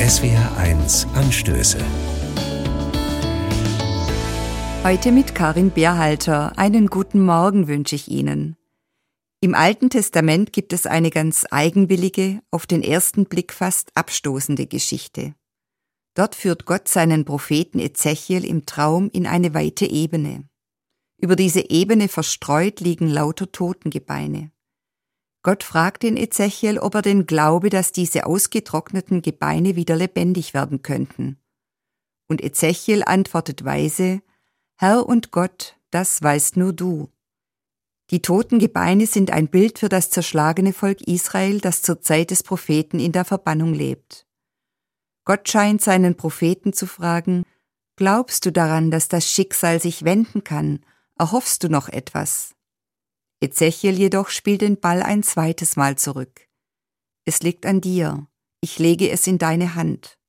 SWR1 Anstöße. Heute mit Karin Berhalter. Einen guten Morgen wünsche ich Ihnen. Im Alten Testament gibt es eine ganz eigenwillige, auf den ersten Blick fast abstoßende Geschichte. Dort führt Gott seinen Propheten Ezechiel im Traum in eine weite Ebene. Über diese Ebene verstreut liegen lauter Totengebeine. Gott fragt den Ezechiel, ob er denn glaube, dass diese ausgetrockneten Gebeine wieder lebendig werden könnten. Und Ezechiel antwortet weise: Herr und Gott, das weißt nur du. Die toten Gebeine sind ein Bild für das zerschlagene Volk Israel, das zur Zeit des Propheten in der Verbannung lebt. Gott scheint seinen Propheten zu fragen: Glaubst du daran, dass das Schicksal sich wenden kann? Erhoffst du noch etwas? Ezechiel jedoch spielt den Ball ein zweites Mal zurück. Es liegt an dir, ich lege es in deine Hand.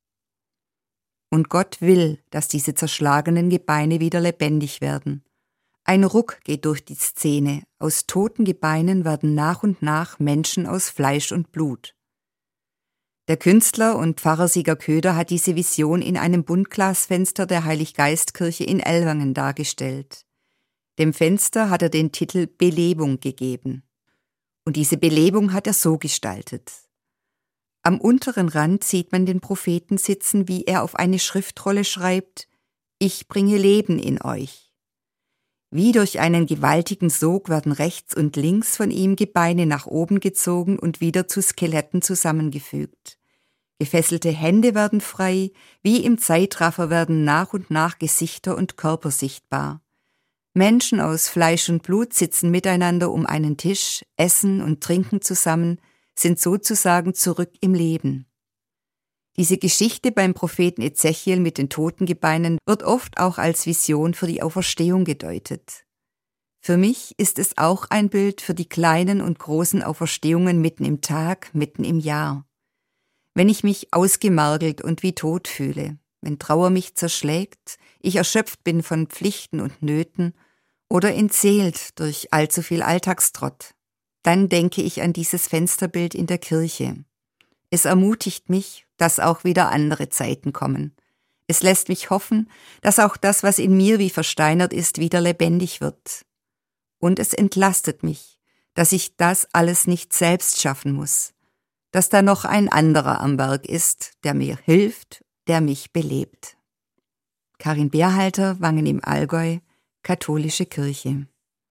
Und Gott will, dass diese zerschlagenen Gebeine wieder lebendig werden. Ein Ruck geht durch die Szene, aus toten Gebeinen werden nach und nach Menschen aus Fleisch und Blut. Der Künstler und Pfarrer Sieger Köder hat diese Vision in einem Buntglasfenster der Heiliggeistkirche in Ellwangen dargestellt. Dem Fenster hat er den Titel Belebung gegeben. Und diese Belebung hat er so gestaltet. Am unteren Rand sieht man den Propheten sitzen, wie er auf eine Schriftrolle schreibt: Ich bringe Leben in euch. Wie durch einen gewaltigen Sog werden rechts und links von ihm Gebeine nach oben gezogen und wieder zu Skeletten zusammengefügt. Gefesselte Hände werden frei, wie im Zeitraffer werden nach und nach Gesichter und Körper sichtbar. Menschen aus Fleisch und Blut sitzen miteinander um einen Tisch, essen und trinken zusammen, sind sozusagen zurück im Leben. Diese Geschichte beim Propheten Ezechiel mit den Totengebeinen wird oft auch als Vision für die Auferstehung gedeutet. Für mich ist es auch ein Bild für die kleinen und großen Auferstehungen mitten im Tag, mitten im Jahr. Wenn ich mich ausgemergelt und wie tot fühle, wenn Trauer mich zerschlägt, ich erschöpft bin von Pflichten und Nöten oder entseelt durch allzu viel Alltagstrott, dann denke ich an dieses Fensterbild in der Kirche. Es ermutigt mich, dass auch wieder andere Zeiten kommen. Es lässt mich hoffen, dass auch das, was in mir wie versteinert ist, wieder lebendig wird. Und es entlastet mich, dass ich das alles nicht selbst schaffen muss, dass da noch ein anderer am Werk ist, der mir hilft, der mich belebt. Karin Berhalter, Wangen im Allgäu, Katholische Kirche.